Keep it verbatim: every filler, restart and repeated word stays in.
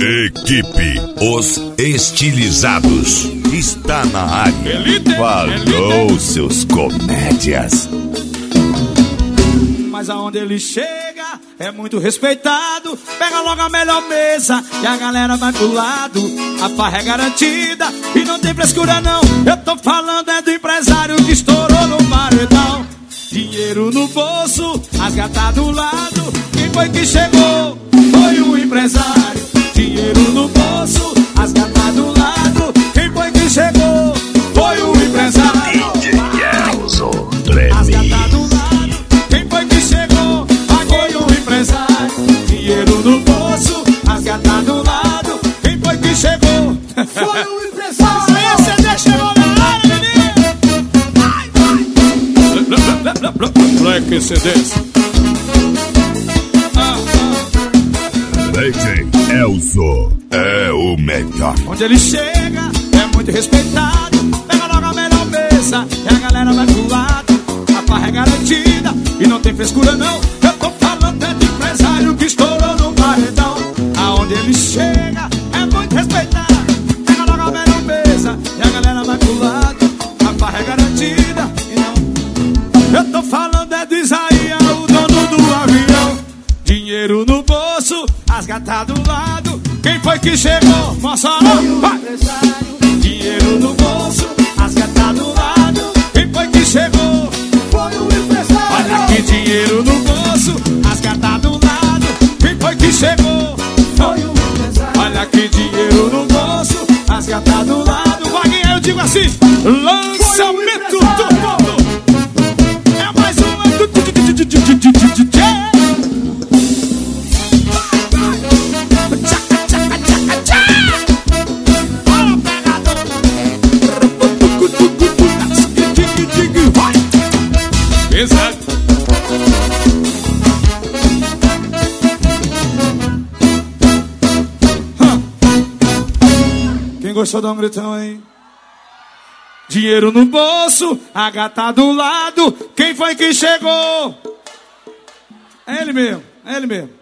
Equipe Os Estilizados está na área. Falou, seus comédias. Mas aonde ele chega é muito respeitado. Pega logo a melhor mesa e a galera vai pro lado. A farra é garantida e não tem frescura não. Eu tô falando é do empresário que estourou no paredão. Dinheiro no bolso, as gatas do lado. Quem foi que chegou? Foi o empresário. Dinheiro no bolso, as gatas do lado. Quem foi que chegou? Foi o empresário. D J Elzo, as gatas do lado. Quem foi que chegou? Foi o empresário. Dinheiro no bolso, as gatas do lado. Quem foi que chegou? Foi o empresário. Esse C D chegou na área, menino. Black C Ds. D J Elzo é o melhor. Onde ele chega é muito respeitado. Pega logo a melhor mesa e a galera vai pro lado. A farra é garantida e não tem frescura não. Eu tô falando é de empresário que estourou no paredão. Aonde ele chega é muito respeitado. Pega logo a melhor mesa e a galera vai pro lado. A farra é garantida e não. Eu tô falando é de Isaías, o dono do avião. Dinheiro no bolso, as gatas do lado. Quem foi que chegou? Moça, vai! Dinheiro no bolso, as gatas do lado. Quem foi que chegou? Foi o empresário. Olha aqui, dinheiro no bolso, as gatas do lado. Quem foi que chegou? Foi o empresário. Olha aqui, dinheiro no bolso, as gatas do lado. Vaguinha, eu digo assim: lançamento do mundo. É mais um ano do Exato. Quem gostou dá um gritão aí. Dinheiro no bolso, a gata do lado. Quem foi que chegou? É ele mesmo, é ele mesmo.